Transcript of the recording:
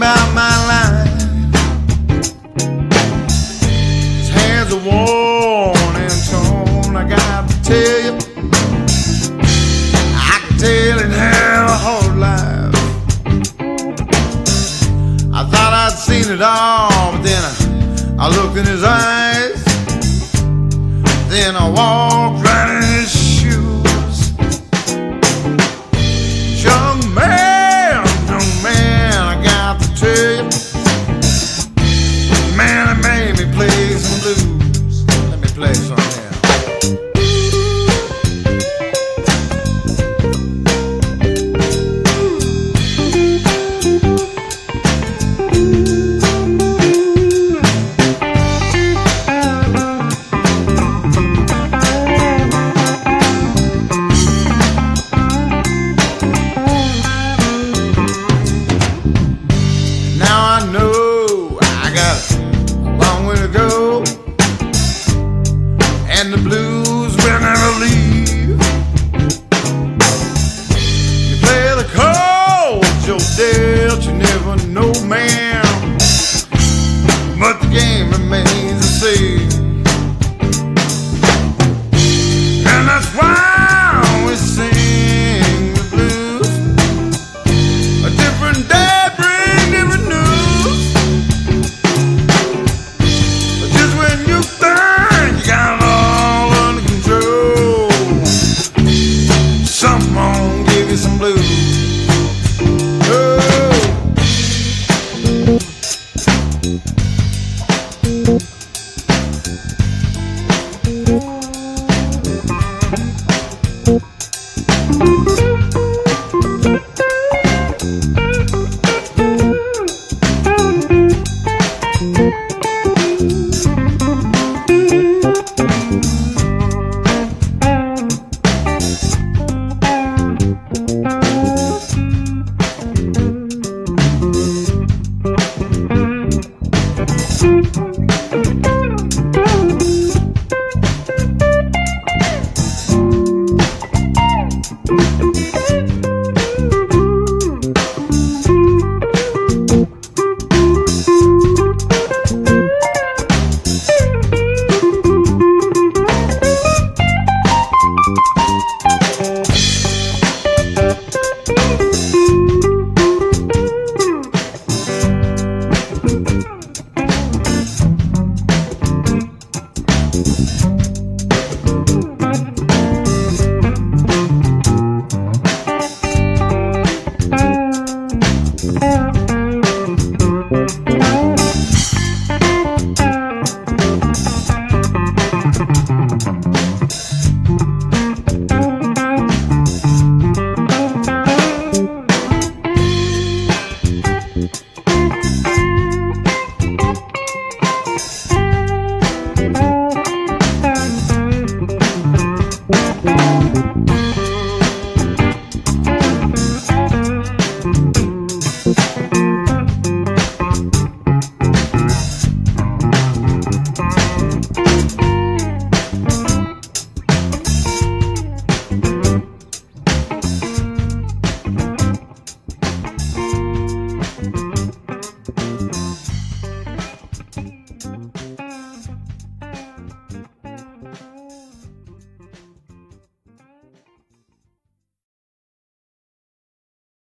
about my life. His hands are worn and torn. I got to tell you, I can tell it had a hard life. I thought I'd seen it all, but then I looked in his eyes. Then I walked right in his shoes. Young man, I got to tell you, man, it made me play some blues. Let me play some here. And the blues will never leave. You play the cards you're dealt, you never know, man, but the game remains the same.